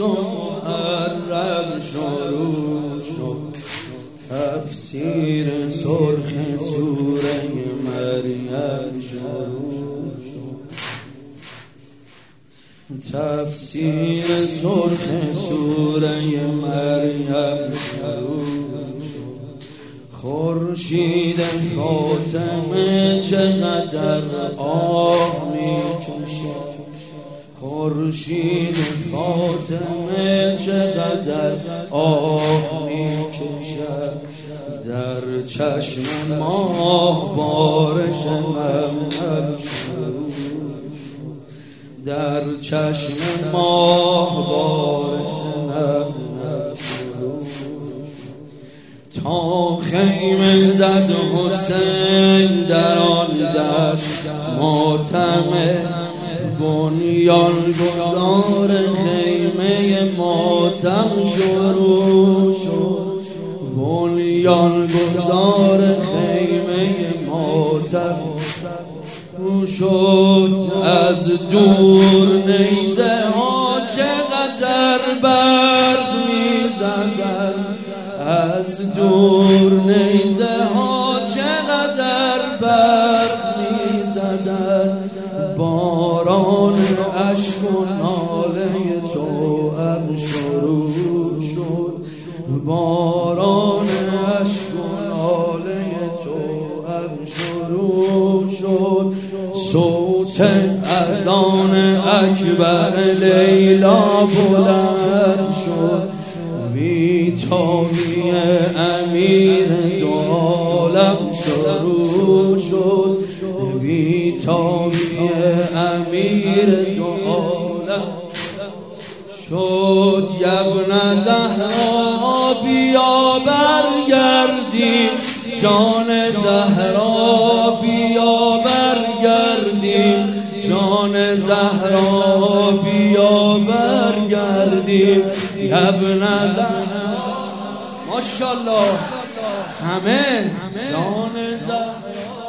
و محرم شروع شد. تفسیر سرخ سوره مریم شروع شد. تفسیر سرخ سوره مریم شروع شد. خورشید فاطمه چقدر آه می‌کشد. خورشید فاطمه چقدر آه می‌کشد. در چشم ماه بارش نم شروع شد. در چشم ماه بارش نم شروع شد. تا خیمه زد حسین در آن دشت ماتمه. بنیان گذار خیمه ماتم شروع شد. بنیان گذار خیمه ماتم شد. از دور نیزه ها چقدر برق می‌زدند. از دور نیزه ها چقدر برق می‌زدند. باران اشک و ناله توأم شروع شد. باران اشک و ناله توأم شروع شد. صوت اذان اکبر لیلا بلند شد. بی‌تابی امیر دو عالم شروع شد. بی‌تابی امیر دو عالم شد. ابن زهرا بیا برگردیم. جان زهرا بیا برگردیم. جان زهرا بیا برگردیم. ابن زهرا ماشاءالله همه جان زهرا